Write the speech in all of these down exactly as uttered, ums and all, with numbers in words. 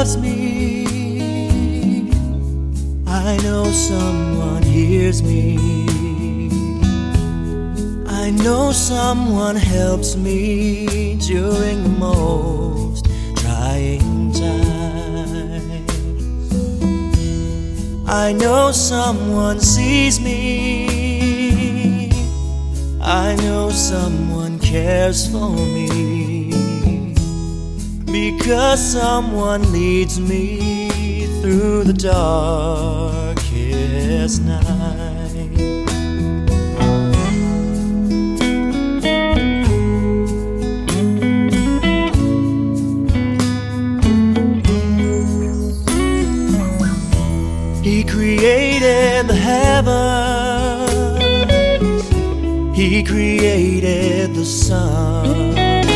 loves me. I know someone hears me. I know someone helps me during the most trying times. I know someone sees me. I know someone cares for me, because someone leads me through the darkest night. He created the heavens, He created the sun,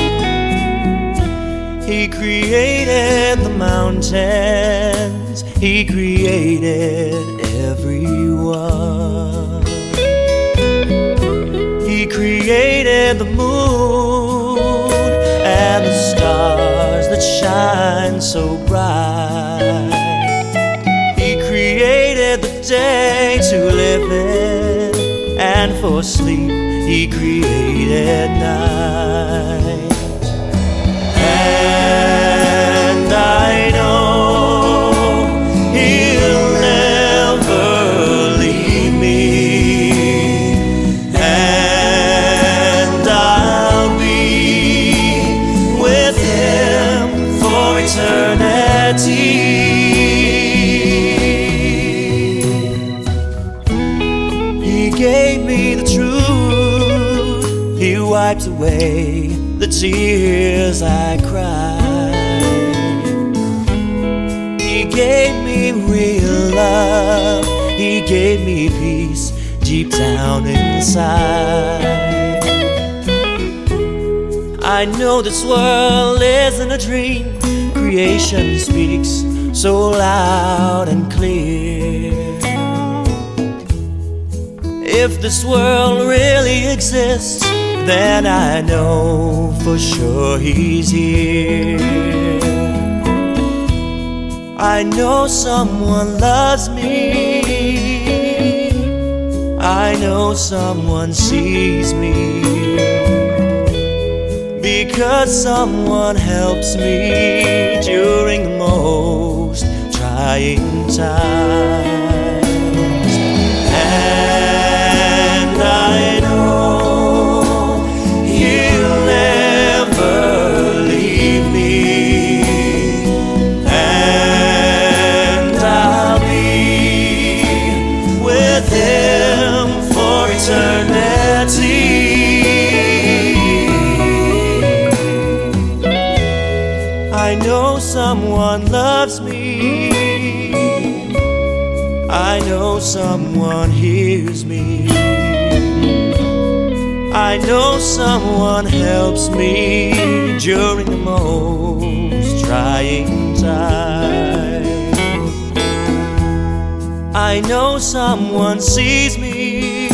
He created the mountains, He created everyone. He created the moon and the stars that shine so bright. He created the day to live in, and for sleep He created night. And I know He'll never leave me, and I'll be with Him for eternity. He gave me the truth, He wiped away the tears I cried. He gave me real love, He gave me peace deep down inside. I know this world isn't a dream. Creation speaks so loud and clear. If this world really exists, then I know for sure He's here. I know someone loves me. I know someone sees me, because someone helps me during the most trying times. And I know He'll never leave me, and I'll be with Him for eternity. I know someone loves me. I know someone hears me. I know someone helps me during the most trying time. I know someone sees me.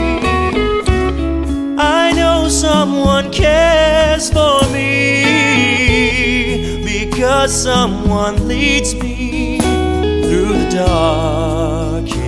I know someone cares for me, because someone leads me through the dark.